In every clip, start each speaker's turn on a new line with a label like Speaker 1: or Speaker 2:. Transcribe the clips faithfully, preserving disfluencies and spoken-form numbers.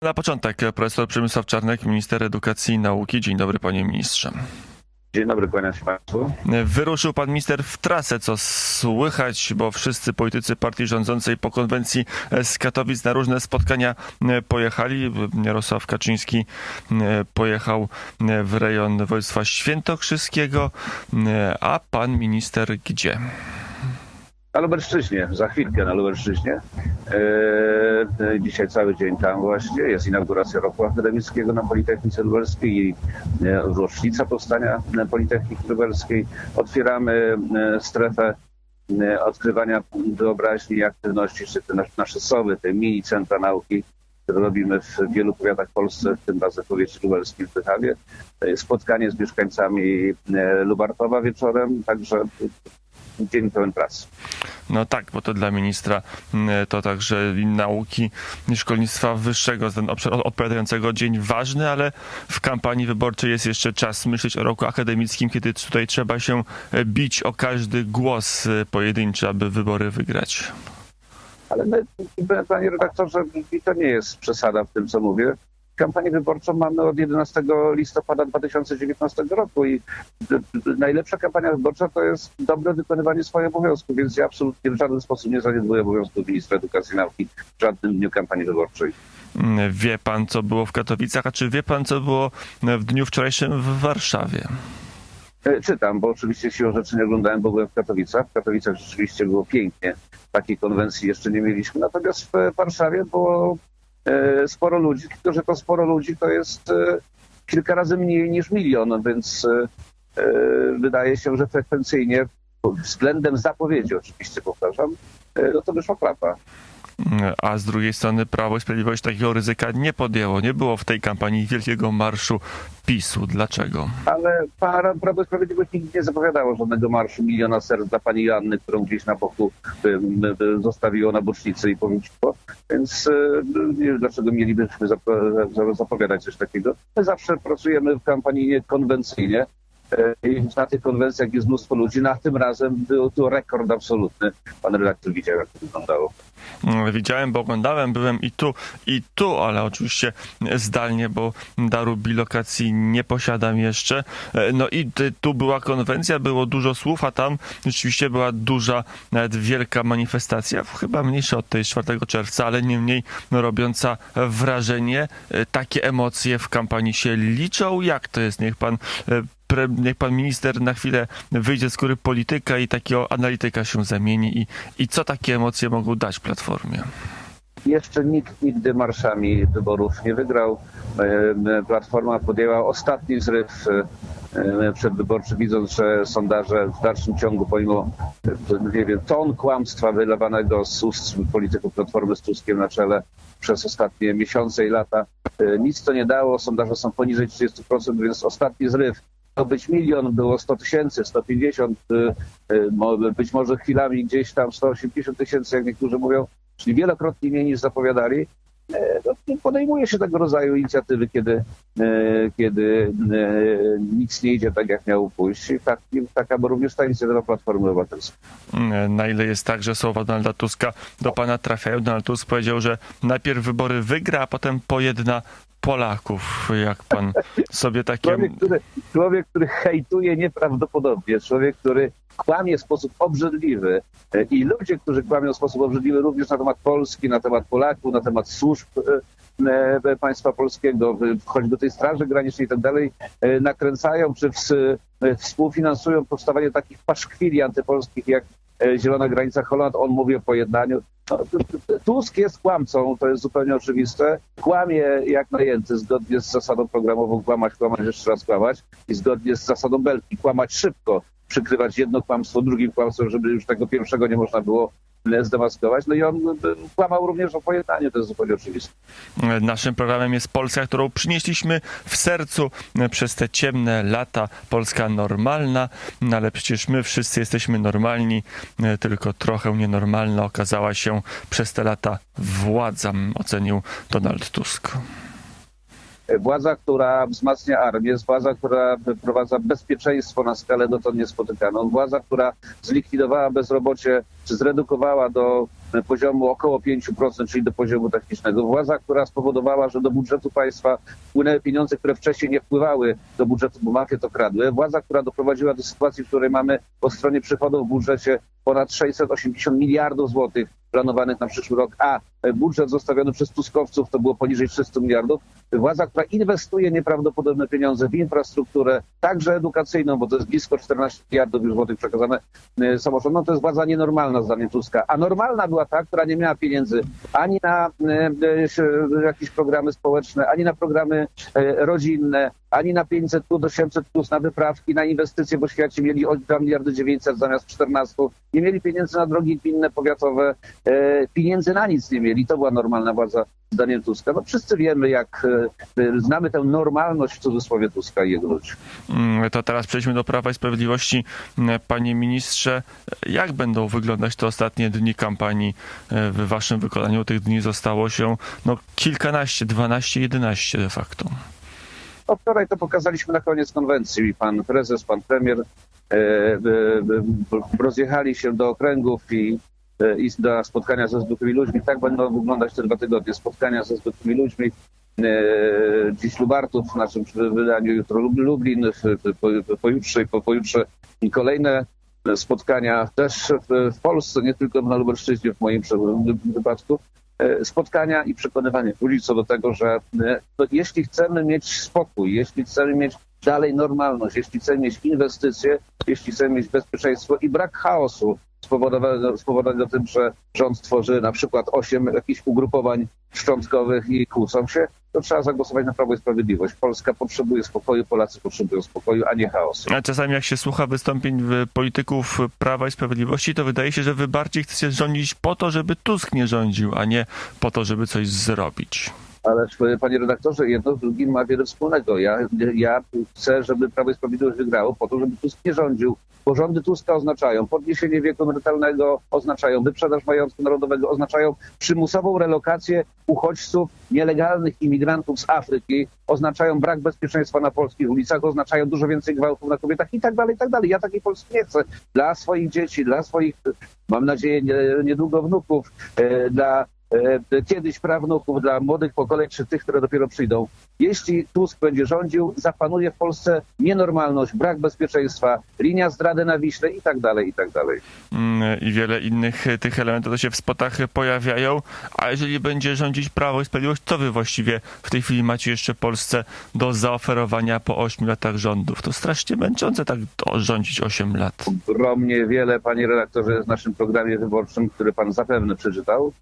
Speaker 1: Na początek profesor Przemysław Czarnek, minister edukacji i nauki. Dzień dobry, panie ministrze.
Speaker 2: Dzień dobry, kłaniam się państwu.
Speaker 1: Wyruszył pan minister w trasę, co słychać, bo wszyscy politycy partii rządzącej po konwencji z Katowic na różne spotkania pojechali. Jarosław Kaczyński pojechał w rejon województwa świętokrzyskiego, a pan minister gdzie?
Speaker 2: Na Lubelszczyźnie, za chwilkę na Lubelszczyźnie. Eee, dzisiaj cały dzień tam właśnie jest inauguracja roku akademickiego na Politechnice Lubelskiej i e, rocznica powstania Politechniki Lubelskiej. Otwieramy e, strefę e, odkrywania wyobraźni i aktywności, czy te nasze sowy, te mini centra nauki, które robimy w wielu powiatach w Polsce, w tym razem w powiecie lubelskim w Tychawie. E, spotkanie z mieszkańcami e, Lubartowa wieczorem, także dzień pełen pracy.
Speaker 1: No tak, bo to dla ministra to także nauki i szkolnictwa wyższego, ten obszar odpowiadającego dzień ważny, ale w kampanii wyborczej jest jeszcze czas myśleć o roku akademickim, kiedy tutaj trzeba się bić o każdy głos pojedynczy, aby wybory wygrać.
Speaker 2: Ale my, panie redaktorze, to nie jest przesada w tym, co mówię. Kampanię wyborczą mamy od jedenastego listopada dwa tysiące dziewiętnastego roku i najlepsza kampania wyborcza to jest dobre wykonywanie swoich obowiązków, więc ja absolutnie w żaden sposób nie zaniedbuję obowiązków ministra edukacji i nauki w żadnym dniu kampanii wyborczej.
Speaker 1: Wie pan, co było w Katowicach, a czy wie pan, co było w dniu wczorajszym w Warszawie?
Speaker 2: Czytam, bo oczywiście siłą rzeczy nie oglądałem, bo byłem w Katowicach. W Katowicach rzeczywiście było pięknie. Takiej konwencji jeszcze nie mieliśmy. Natomiast w Warszawie było sporo ludzi, tylko że to sporo ludzi to jest kilka razy mniej niż milion, więc wydaje się, że frekwencyjnie, względem zapowiedzi oczywiście, powtarzam, no to wyszła klapa.
Speaker 1: A z drugiej strony Prawo i Sprawiedliwość takiego ryzyka nie podjęło. Nie było w tej kampanii wielkiego marszu PiSu. Dlaczego?
Speaker 2: Ale Prawo i Sprawiedliwość nigdy nie zapowiadało żadnego marszu miliona serc dla pani Joanny, którą gdzieś na boku zostawiło na bocznicy i powróciło. Więc nie wiem, dlaczego mielibyśmy zapowiadać coś takiego. My zawsze pracujemy w kampanii konwencyjnie. I na tych konwencjach jest mnóstwo ludzi. Na tym razem był to rekord absolutny. Pan redaktor widział, jak to wyglądało.
Speaker 1: Widziałem, bo oglądałem, byłem i tu, i tu, ale oczywiście zdalnie, bo daru bilokacji nie posiadam jeszcze. No i tu była konwencja, było dużo słów, a tam rzeczywiście była duża, nawet wielka manifestacja, chyba mniejsza od tej czwartego czerwca, ale niemniej no, robiąca wrażenie. Takie emocje w kampanii się liczą. Jak to jest? Niech pan Niech pan minister na chwilę wyjdzie z skóry polityka i takiego analityka się zamieni. I, i co takie emocje mogą dać Platformie?
Speaker 2: Jeszcze nikt nigdy marszami wyborów nie wygrał. Platforma podjęła ostatni zryw przedwyborczy, widząc, że sondaże w dalszym ciągu, pomimo nie wiem, ton kłamstwa wylewanego z ust polityków Platformy z Tuskiem na czele przez ostatnie miesiące i lata, nic to nie dało. Sondaże są poniżej trzydziestu procent, więc ostatni zryw to być milion, było sto tysięcy, sto pięćdziesiąt, być może chwilami gdzieś tam sto osiemdziesiąt tysięcy, jak niektórzy mówią, czyli wielokrotnie mniej niż zapowiadali. No, podejmuje się tego rodzaju inicjatywy, kiedy, kiedy nic nie idzie tak, jak miało pójść. I tak, taka była również ta inicjatywa Platformy Obywatelskiej.
Speaker 1: Na ile jest tak, że słowa Donalda Tuska do pana trafiają? Donald Tusk powiedział, że najpierw wybory wygra, a potem pojedna Polaków. Jak pan sobie takie...
Speaker 2: Człowiek, który, człowiek, który hejtuje nieprawdopodobnie, człowiek, który kłamie w sposób obrzydliwy i ludzie, którzy kłamią w sposób obrzydliwy również na temat Polski, na temat Polaków, na temat służb e, państwa polskiego, choćby tej Straży Granicznej i tak dalej, nakręcają czy w, współfinansują powstawanie takich paszkwili antypolskich jak Zielona Granica Holand. On mówi o pojednaniu. No, Tusk jest kłamcą, to jest zupełnie oczywiste. Kłamie jak najęty, zgodnie z zasadą programową kłamać, kłamać, jeszcze raz kłamać i zgodnie z zasadą Belki kłamać szybko, przykrywać jedno kłamstwo drugim kłamstwem, żeby już tego pierwszego nie można było zdemaskować. No i on kłamał również o pojednaniu, to jest zupełnie oczywiste.
Speaker 1: Naszym programem jest Polska, którą przynieśliśmy w sercu przez te ciemne lata. Polska normalna, no ale przecież my wszyscy jesteśmy normalni, tylko trochę nienormalna okazała się przez te lata władza, ocenił Donald Tusk.
Speaker 2: Władza, która wzmacnia armię, władza, która wprowadza bezpieczeństwo na skalę dotąd niespotykaną, władza, która zlikwidowała bezrobocie, czy zredukowała do poziomu około pięć procent, czyli do poziomu technicznego. Władza, która spowodowała, że do budżetu państwa wpłynęły pieniądze, które wcześniej nie wpływały do budżetu, bo mafie to kradły. Władza, która doprowadziła do sytuacji, w której mamy po stronie przychodów w budżecie ponad sześćset osiemdziesiąt miliardów złotych planowanych na przyszły rok, a budżet zostawiony przez tuskowców to było poniżej trzysta miliardów. Władza, która inwestuje nieprawdopodobne pieniądze w infrastrukturę, także edukacyjną, bo to jest blisko czternaście miliardów już złotych przekazane samorządom, no to jest władza nienormalna zdaniem Tuska. A normalna była ta, która nie miała pieniędzy ani na jakieś programy społeczne, ani na programy rodzinne, ani na pięćset plus, osiemset plus, na wyprawki, na inwestycje, bo świecie mieli dwa miliardy dziewięćset zamiast czternaście. Nie mieli pieniędzy na drogi gminne, powiatowe, pieniędzy na nic nie mieli. To była normalna władza zdaniem Tuska. No wszyscy wiemy, jak znamy tę normalność w cudzysłowie Tuska i jego ludzi.
Speaker 1: To teraz przejdźmy do Prawa i Sprawiedliwości. Panie ministrze, jak będą wyglądać te ostatnie dni kampanii w waszym wykonaniu? Tych dni zostało się no kilkanaście, dwanaście, jedenaście de facto.
Speaker 2: No, wczoraj to pokazaliśmy na koniec konwencji. Pan prezes, pan premier e, e, rozjechali się do okręgów i, e, i do spotkania ze zwykłymi ludźmi. Tak będą wyglądać te dwa tygodnie. Spotkania ze zwykłymi ludźmi. E, dziś Lubartów w naszym wydaniu, jutro Lublin, po, pojutrze i po, pojutrze kolejne spotkania też w, w Polsce, nie tylko na Lubelszczyźnie w moim wypadku. Spotkania i przekonywanie ludzi co do tego, że no, jeśli chcemy mieć spokój, jeśli chcemy mieć dalej normalność, jeśli chcemy mieć inwestycje, jeśli chcemy mieć bezpieczeństwo i brak chaosu spowodowanego, spowodowanego tym, że rząd tworzy na przykład osiem jakichś ugrupowań szczątkowych i kłócą się, to trzeba zagłosować na Prawo i Sprawiedliwość. Polska potrzebuje spokoju, Polacy potrzebują spokoju, a nie chaosu.
Speaker 1: A czasami jak się słucha wystąpień polityków Prawa i Sprawiedliwości, to wydaje się, że wy bardziej chcecie rządzić po to, żeby Tusk nie rządził, a nie po to, żeby coś zrobić.
Speaker 2: Ale panie redaktorze, jedno z drugim ma wiele wspólnego. Ja, ja chcę, żeby Prawo i Sprawiedliwość wygrało po to, żeby Tusk nie rządził. Bo rządy Tuska oznaczają podniesienie wieku emerytalnego, oznaczają wyprzedaż majątku narodowego, oznaczają przymusową relokację uchodźców, nielegalnych imigrantów z Afryki, oznaczają brak bezpieczeństwa na polskich ulicach, oznaczają dużo więcej gwałtów na kobietach i tak dalej, i tak dalej. Ja takiej Polski nie chcę. Dla swoich dzieci, dla swoich, mam nadzieję, niedługo wnuków, dla kiedyś prawnuków, dla młodych pokoleń, czy tych, które dopiero przyjdą. Jeśli Tusk będzie rządził, zapanuje w Polsce nienormalność, brak bezpieczeństwa, linia zdrady na Wiśle i tak dalej, i tak dalej.
Speaker 1: I wiele innych tych elementów to się w spotach pojawiają, a jeżeli będzie rządzić Prawo i Sprawiedliwość, co wy właściwie w tej chwili macie jeszcze Polsce do zaoferowania po ośmiu latach rządów? To strasznie męczące tak rządzić osiem lat.
Speaker 2: Ogromnie wiele, panie redaktorze, jest w naszym programie wyborczym, który pan zapewne przeczytał.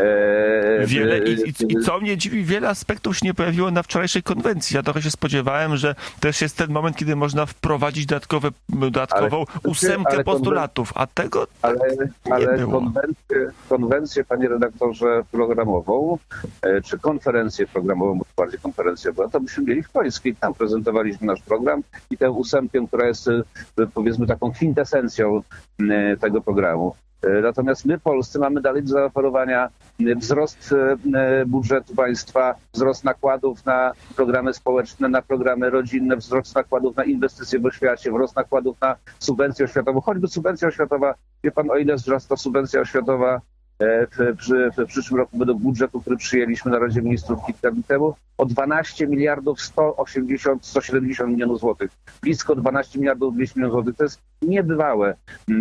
Speaker 1: Wiele i, i, i co mnie dziwi, wiele aspektów się nie pojawiło na wczorajszej konwencji. Ja trochę się spodziewałem, że też jest ten moment, kiedy można wprowadzić dodatkowe, dodatkową ale, ósemkę ale postulatów, a tego
Speaker 2: ale,
Speaker 1: nie
Speaker 2: ale
Speaker 1: było.
Speaker 2: Konwencję, konwencję, panie redaktorze, programową, czy konferencję programową, bo bardziej konferencja była, to byśmy mieli w Końskiej. Tam prezentowaliśmy nasz program i tę ósemkę, która jest, powiedzmy, taką kwintesencją tego programu. Natomiast my, Polscy, mamy dalej do zaoferowania wzrost budżetu państwa, wzrost nakładów na programy społeczne, na programy rodzinne, wzrost nakładów na inwestycje w oświacie, wzrost nakładów na subwencję oświatową. Choćby subwencja oświatowa, wie pan, o ile wzrasta subwencja oświatowa w, w, w przyszłym roku według budżetu, który przyjęliśmy na Radzie Ministrów kilka dni temu, o dwanaście miliardów sto osiemdziesiąt, sto siedemdziesiąt milionów złotych. Blisko dwanaście miliardów dwieście milionów złotych. To jest niebywałe.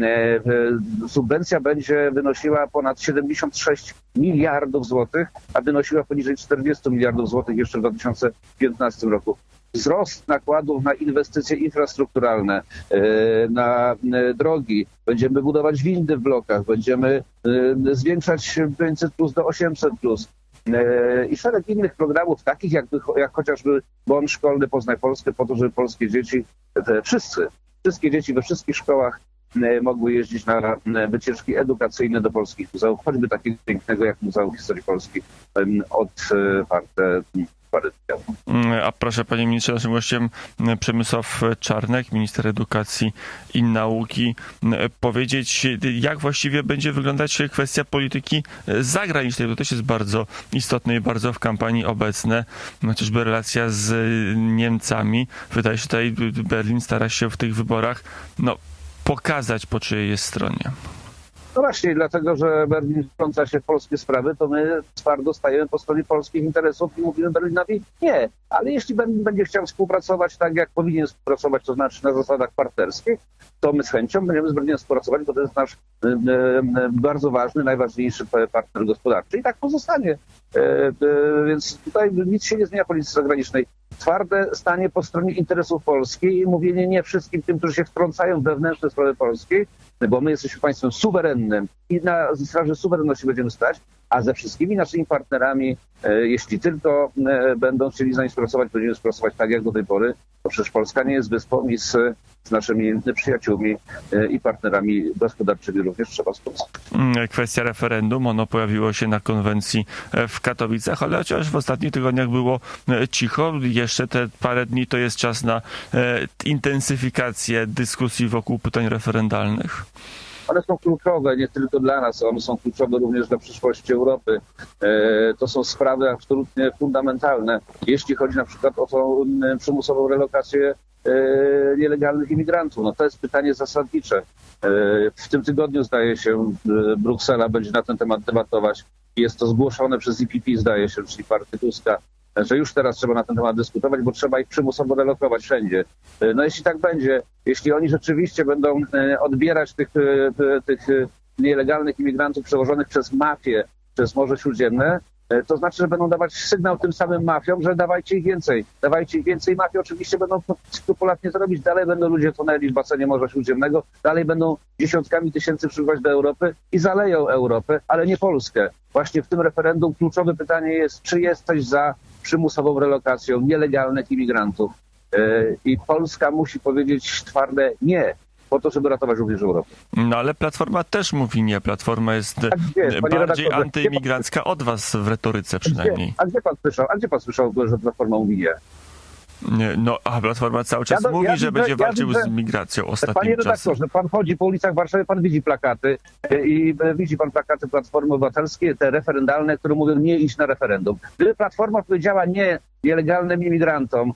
Speaker 2: Subwencja będzie wynosiła ponad siedemdziesiąt sześć miliardów złotych, a wynosiła poniżej czterdzieści miliardów złotych jeszcze w dwa tysiące piętnastym roku. Wzrost nakładów na inwestycje infrastrukturalne, na drogi, będziemy budować windy w blokach, będziemy zwiększać pięćset plus do osiemset plus. I szereg innych programów, takich jak, jak chociażby bon szkolny Poznaj Polskę, po to, żeby polskie dzieci, wszyscy, wszystkie dzieci we wszystkich szkołach mogły jeździć na wycieczki edukacyjne do polskich muzeów, choćby takiego pięknego jak Muzeum Historii Polski otwarte parę dni temu.
Speaker 1: A proszę, panie ministrze, naszym gościem Przemysław Czarnek, minister edukacji i nauki. Powiedzieć, jak właściwie będzie wyglądać kwestia polityki zagranicznej, bo to też jest bardzo istotne i bardzo w kampanii obecne, chociażby relacja z Niemcami. Wydaje się, tutaj Berlin stara się w tych wyborach no, pokazać, po czyjej jest stronie.
Speaker 2: No właśnie, dlatego, że Berlin wtrąca się w polskie sprawy, to my twardo stajemy po stronie polskich interesów i mówimy Berlinowi nie. Ale jeśli Berlin będzie chciał współpracować tak, jak powinien współpracować, to znaczy na zasadach partnerskich, to my z chęcią będziemy z Berlinem współpracować, bo to jest nasz e, e, bardzo ważny, najważniejszy partner gospodarczy i tak pozostanie. E, e, więc tutaj nic się nie zmienia w polityce zagranicznej. Twarde stanie po stronie interesów Polski i mówienie nie wszystkim tym, którzy się wtrącają w wewnętrzne sprawy polskiej, bo my jesteśmy państwem suwerennym i na straży suwerenności będziemy stać, a ze wszystkimi naszymi partnerami, e, jeśli tylko e, będą chcieli z nami współpracować, będziemy współpracować tak jak do tej pory, bo przecież Polska nie jest wyspą i z, z naszymi przyjaciółmi e, i partnerami gospodarczymi również trzeba współpracować.
Speaker 1: Kwestia referendum, ono pojawiło się na konwencji w Katowicach, ale chociaż w ostatnich tygodniach było cicho, jeszcze te parę dni to jest czas na e, intensyfikację dyskusji wokół pytań referendalnych.
Speaker 2: One są kluczowe nie tylko dla nas, one są kluczowe również dla przyszłości Europy. To są sprawy absolutnie fundamentalne, jeśli chodzi na przykład o tą przymusową relokację nielegalnych imigrantów. No to jest pytanie zasadnicze. W tym tygodniu, zdaje się, Bruksela będzie na ten temat debatować. Jest to zgłoszone przez E P P, zdaje się, czyli partię Tuska, że już teraz trzeba na ten temat dyskutować, bo trzeba ich przymusowo relokować wszędzie. No jeśli tak będzie, jeśli oni rzeczywiście będą odbierać tych, tych nielegalnych imigrantów przewożonych przez mafię, przez Morze Śródziemne, to znaczy, że będą dawać sygnał tym samym mafiom, że dawajcie ich więcej. Dawajcie ich więcej. Mafie oczywiście będą skrupulatnie to robić. Dalej będą ludzie tonęli w basenie Morza Śródziemnego. Dalej będą dziesiątkami tysięcy przybywać do Europy i zaleją Europę, ale nie Polskę. Właśnie w tym referendum kluczowe pytanie jest, czy jesteś za przymusową relokacją nielegalnych imigrantów. I Polska musi powiedzieć twarde nie, po to, żeby ratować również Europę.
Speaker 1: No ale Platforma też mówi nie. Platforma jest
Speaker 2: gdzie,
Speaker 1: bardziej antyimigrancka od was w retoryce przynajmniej.
Speaker 2: A gdzie pan słyszał, a gdzie pan słyszał, że Platforma mówi nie?
Speaker 1: No, a Platforma cały czas
Speaker 2: ja do,
Speaker 1: mówi,
Speaker 2: ja
Speaker 1: że
Speaker 2: widzę,
Speaker 1: będzie
Speaker 2: ja
Speaker 1: walczył
Speaker 2: widzę,
Speaker 1: z migracją ostatnim
Speaker 2: Panie
Speaker 1: czasem.
Speaker 2: redaktorze, pan chodzi po ulicach Warszawy, pan widzi plakaty i widzi pan plakaty Platformy Obywatelskiej, te referendalne, które mówią nie iść na referendum. Gdyby Platforma powiedziała nie nielegalnym imigrantom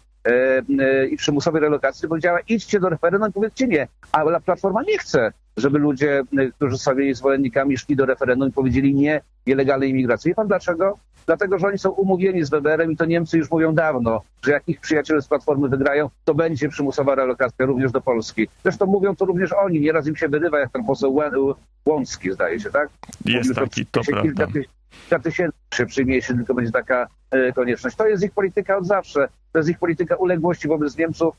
Speaker 2: i przymusowej relokacji, powiedziała idźcie do referendum i powiedzcie nie. Ale Platforma nie chce, żeby ludzie, którzy są jej zwolennikami, szli do referendum i powiedzieli nie nielegalnej imigracji. Wie pan dlaczego? Dlatego, że oni są umówieni z Weberem i to Niemcy już mówią dawno, że jak ich przyjaciele z Platformy wygrają, to będzie przymusowa relokacja również do Polski. Zresztą mówią to również oni. Nieraz im się wyrywa, jak ten poseł Łącki, zdaje się, tak?
Speaker 1: Jest
Speaker 2: Mówił,
Speaker 1: taki, to prawda.
Speaker 2: Kilka tysięcy się przyjmie, jeśli tylko będzie taka e, konieczność. To jest ich polityka od zawsze. To jest ich polityka uległości wobec Niemców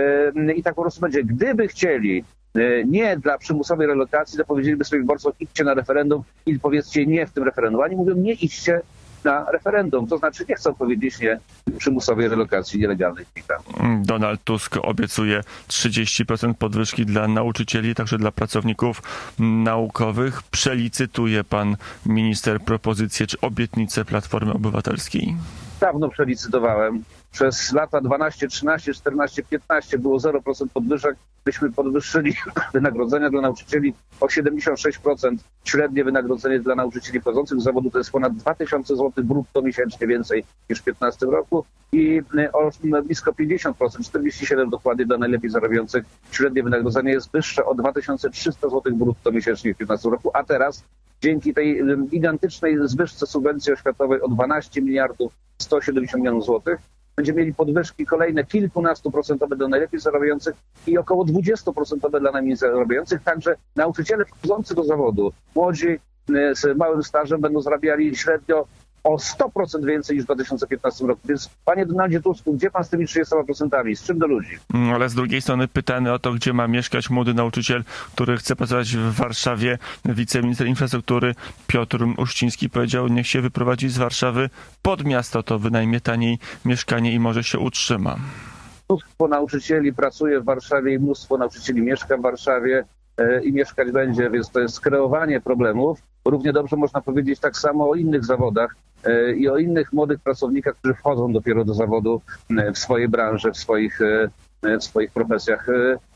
Speaker 2: e, i tak po prostu będzie. Gdyby chcieli e, nie dla przymusowej relokacji, to powiedzieliby swoim wyborcom idźcie na referendum i powiedzcie nie w tym referendum. Oni mówią nie idźcie na referendum. To znaczy nie chcą powiedzieć nie przymusowej relokacji nielegalnych migrantów.
Speaker 1: Donald Tusk obiecuje trzydzieści procent podwyżki dla nauczycieli, także dla pracowników naukowych. Przelicytuje pan minister propozycję czy obietnicę Platformy Obywatelskiej?
Speaker 2: Dawno przelicytowałem. Przez lata dwanaście, trzynaście, czternaście, piętnaście było zero procent podwyżek. Myśmy podwyższyli wynagrodzenia dla nauczycieli o siedemdziesiąt sześć procent. Średnie wynagrodzenie dla nauczycieli wchodzących z zawodu to jest ponad dwa tysiące złotych brutto miesięcznie więcej niż w piętnastym roku i o blisko pięćdziesiąt procent, czterdzieści siedem procent dokładnie dla najlepiej zarabiających. Średnie wynagrodzenie jest wyższe o dwa tysiące trzysta złotych brutto miesięcznie w piętnastym roku, a teraz dzięki tej gigantycznej zwyżce subwencji oświatowej o dwanaście miliardów sto siedemdziesiąt milionów złotych będziemy mieli podwyżki kolejne kilkunastoprocentowe dla najlepiej zarabiających i około dwudziestoprocentowe dla najmniej zarabiających. Także nauczyciele wchodzący do zawodu, młodzi z małym stażem będą zarabiali średnio o sto procent więcej niż w dwa tysiące piętnastym roku. Więc panie Donaldzie Tusku, gdzie pan z tymi trzydziestoma procentami? Z czym do ludzi?
Speaker 1: Ale z drugiej strony pytany o to, gdzie ma mieszkać młody nauczyciel, który chce pracować w Warszawie. Wiceminister infrastruktury Piotr Uściński powiedział, niech się wyprowadzi z Warszawy pod miasto, to wynajmie taniej mieszkanie i może się utrzyma.
Speaker 2: Mnóstwo nauczycieli pracuje w Warszawie i mnóstwo nauczycieli mieszka w Warszawie. i mieszkać będzie, więc to jest kreowanie problemów. Równie dobrze można powiedzieć tak samo o innych zawodach i o innych młodych pracownikach, którzy wchodzą dopiero do zawodu w swojej branży, w swoich, w swoich profesjach.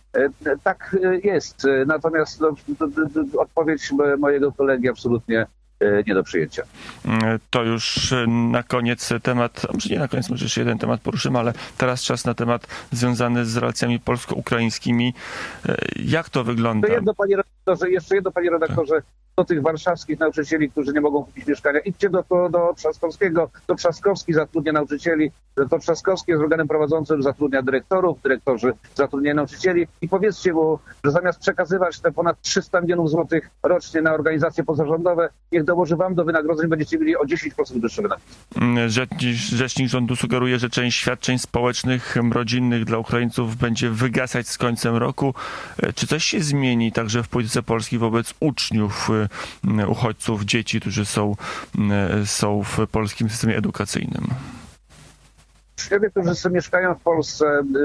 Speaker 2: Tak jest. Natomiast no, odpowiedź mojego kolegi absolutnie nie do przyjęcia.
Speaker 1: To już na koniec temat, może nie na koniec, może jeszcze jeden temat poruszymy, ale teraz czas na temat związany z relacjami polsko-ukraińskimi. Jak to wygląda?
Speaker 2: To jedno, panie redaktorze, jeszcze jedno, panie redaktorze, do tych warszawskich nauczycieli, którzy nie mogą kupić mieszkania. Idźcie do, do, do Trzaskowskiego, to Trzaskowski zatrudnia nauczycieli, to Trzaskowski jest organem prowadzącym, zatrudnia dyrektorów, dyrektorzy zatrudniają nauczycieli i powiedzcie mu, że zamiast przekazywać te ponad trzysta milionów złotych rocznie na organizacje pozarządowe, niech dołoży wam do wynagrodzeń, będziecie mieli o dziesięć procent wyższe wynagrodzenia.
Speaker 1: Rzecznik rządu sugeruje, że część świadczeń społecznych, rodzinnych dla Ukraińców będzie wygasać z końcem roku. Czy coś się zmieni także w polityce polskiej wobec uczniów, uchodźców, dzieci, którzy są, są w polskim systemie edukacyjnym?
Speaker 2: Uczniowie, którzy sobie mieszkają w Polsce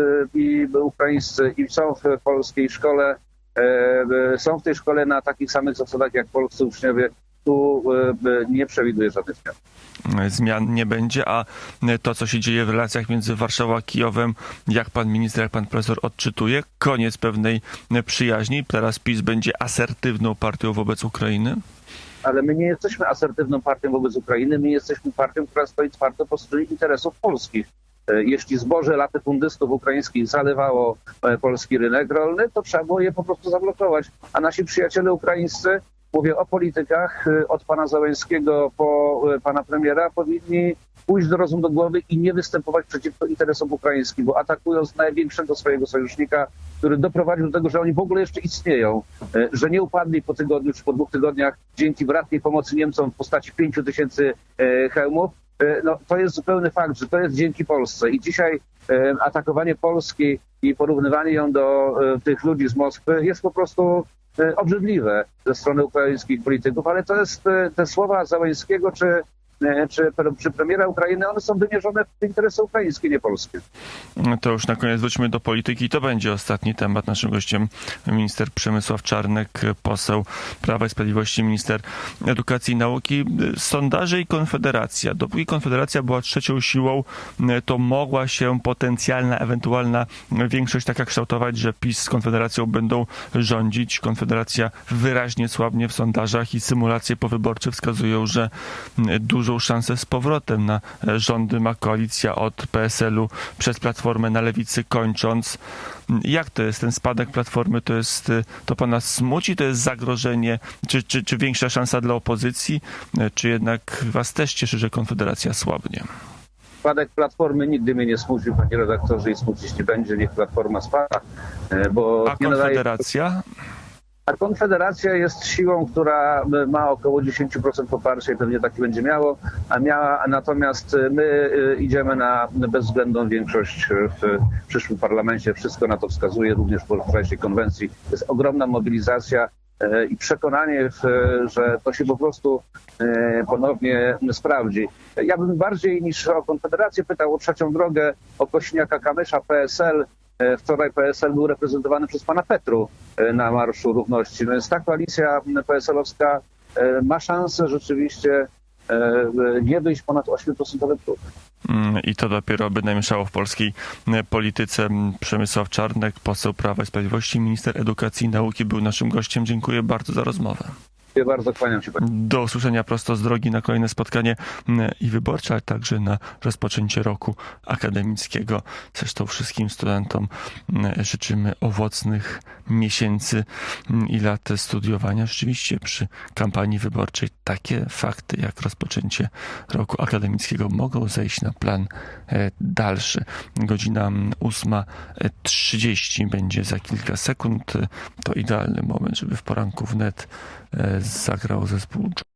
Speaker 2: i ukraińscy i są w polskiej szkole, są w tej szkole na takich samych zasadach jak polscy uczniowie, tu nie przewiduje żadnych zmian.
Speaker 1: Zmian nie będzie, a to, co się dzieje w relacjach między Warszawą a Kijowem, jak pan minister, jak pan profesor odczytuje, koniec pewnej przyjaźni. Teraz PiS będzie asertywną partią wobec Ukrainy?
Speaker 2: Ale my nie jesteśmy asertywną partią wobec Ukrainy, my jesteśmy partią, która stoi twardo po stronie interesów polskich. Jeśli zboże latyfundystów ukraińskich zalewało polski rynek rolny, to trzeba było je po prostu zablokować. A nasi przyjaciele ukraińscy, mówię o politykach, od pana Załęskiego po pana premiera, powinni pójść do rozumu do głowy i nie występować przeciwko interesom ukraińskim, bo atakując największego swojego sojusznika, który doprowadził do tego, że oni w ogóle jeszcze istnieją, że nie upadli po tygodniu czy po dwóch tygodniach dzięki bratniej pomocy Niemcom w postaci pięciu tysięcy hełmów, no, to jest zupełny fakt, że to jest dzięki Polsce. I dzisiaj atakowanie Polski i porównywanie ją do tych ludzi z Moskwy jest po prostu obrzydliwe ze strony ukraińskich polityków, ale to jest te słowa Załęskiego czy, czy, czy premiera Ukrainy, one są wymierzone w interesy ukraińskie, nie polskie.
Speaker 1: To już na koniec wróćmy do polityki. To będzie ostatni temat. Naszym gościem minister Przemysław Czarnek, poseł Prawa i Sprawiedliwości, minister edukacji i nauki. Sondaże i Konfederacja. Dopóki Konfederacja była trzecią siłą, to mogła się potencjalna, ewentualna większość taka kształtować, że PiS z Konfederacją będą rządzić. Konfederacja wyraźnie słabnie w sondażach i symulacje powyborcze wskazują, że dużą szansę z powrotem na rządy ma koalicja od P S L u przez Platformę na lewicy kończąc. Jak to jest ten spadek Platformy? To jest, to pana smuci? To jest zagrożenie? Czy, czy, czy większa szansa dla opozycji? Czy jednak was też cieszy, że Konfederacja słabnie?
Speaker 2: Spadek Platformy nigdy mnie nie smucił, panie redaktorze, i smucić nie będzie. Niech Platforma spada. Bo
Speaker 1: A Konfederacja?
Speaker 2: Nadaje... A Konfederacja jest siłą, która ma około dziesięć procent poparcia i pewnie taki będzie miało, a miała, natomiast my idziemy na bezwzględną większość w przyszłym parlamencie. Wszystko na to wskazuje, również po wczorajszej konwencji. Jest ogromna mobilizacja i przekonanie, że to się po prostu ponownie sprawdzi. Ja bym bardziej niż o Konfederację pytał o trzecią drogę, o Kośniaka-Kamysza, P S L. Wczoraj P S L był reprezentowany przez pana Petru na Marszu Równości. No więc ta koalicja P S L-owska ma szansę rzeczywiście nie wyjść ponad osiem procent próg.
Speaker 1: I to dopiero by namieszało w polskiej polityce. Przemysław Czarnek, poseł Prawa i Sprawiedliwości, minister edukacji i nauki, był naszym gościem. Dziękuję bardzo za rozmowę.
Speaker 2: Dziękuję bardzo, kłaniam się.
Speaker 1: Do usłyszenia prosto z drogi na kolejne spotkanie i wyborcze, ale także na rozpoczęcie roku akademickiego. Zresztą wszystkim studentom życzymy owocnych miesięcy i lat studiowania. Rzeczywiście przy kampanii wyborczej takie fakty jak rozpoczęcie roku akademickiego mogą zejść na plan dalszy. Godzina ósma trzydzieści będzie za kilka sekund. To idealny moment, żeby w poranku wnet zagrał zespół